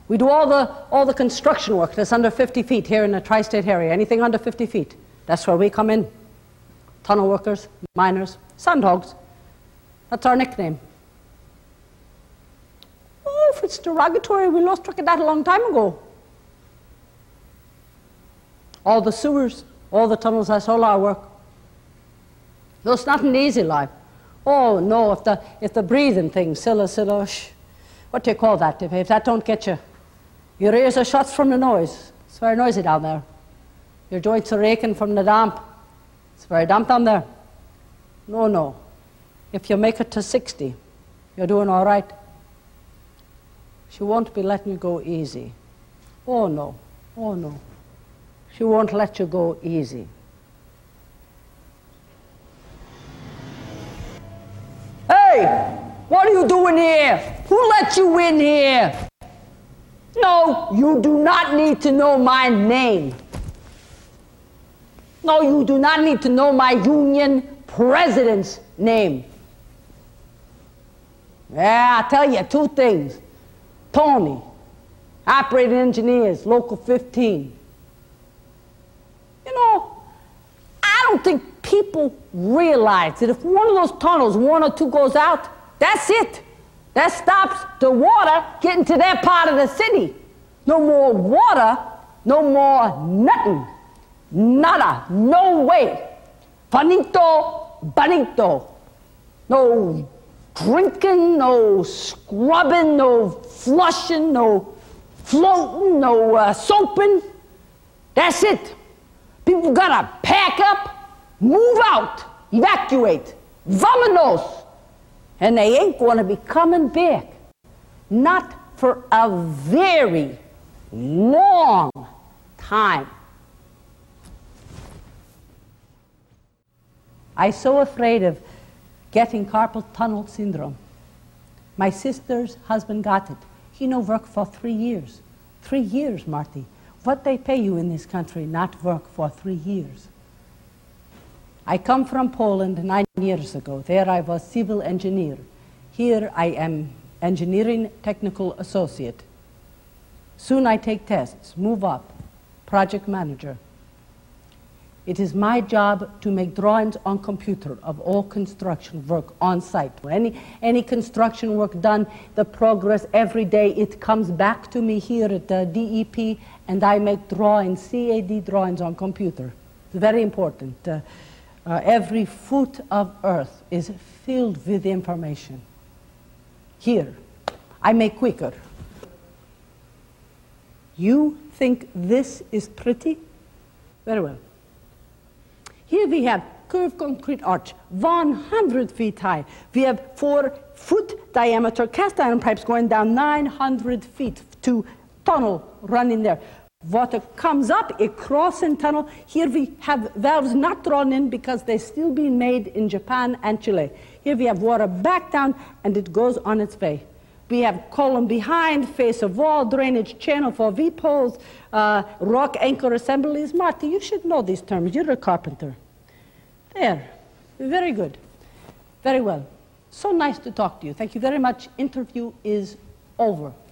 We do all the construction work that's under 50 feet here in the tri-state area. Anything under 50 feet, that's where we come in. Tunnel workers, miners, sandhogs. That's our nickname. Oh, if it's derogatory, we lost track of that a long time ago. All the sewers, all the tunnels, that's all our work. No, it's not an easy life. Oh no, if the breathing thing, what do you call that? If that don't get you, your ears are shut from the noise. It's very noisy down there. Your joints are aching from the damp. It's very damp down there. No. If you make it to 60, you're doing all right. She won't be letting you go easy. Oh no. She won't let you go easy. Hey, what are you doing here? Who let you in here? No, you do not need to know my name. No, you do not need to know my union president's name. Yeah, I'll tell you two things. Tony, operating engineers, local 15. You know, I don't think people realize that if one of those tunnels, one or two goes out, that's it. That stops the water getting to that part of the city. No more water, no more nothing. Nada, no way. Finito, bonito. No drinking, no scrubbing, no flushing, no floating, no soaping. That's it. People gotta pack up, move out, evacuate, vamonos. And they ain't gonna be coming back. Not for a very long time. I'm so afraid of getting carpal tunnel syndrome. My sister's husband got it. He no work for 3 years. 3 years, Marty. What they pay you in this country not work for 3 years. I come from Poland 9 years ago. There I was civil engineer. Here I am engineering technical associate. Soon I take tests, move up, project manager. It is my job to make drawings on computer of all construction work on site. Any construction work done, the progress every day, it comes back to me here at the DEP, and I make drawings, CAD drawings on computer. It's very important. Every foot of earth is filled with information. Here, I make quicker. You think this is pretty? Very well. Here we have curved concrete arch, 100 feet high. We have 4-foot diameter cast iron pipes going down 900 feet to tunnel running there. Water comes up, it crosses in tunnel. Here we have valves not drawn in because they're still being made in Japan and Chile. Here we have water back down and it goes on its way. We have column behind, face of wall, drainage channel for V-poles, rock anchor assemblies. Marty, you should know these terms. You're a carpenter. There. Very good. Very well. So nice to talk to you. Thank you very much. Interview is over.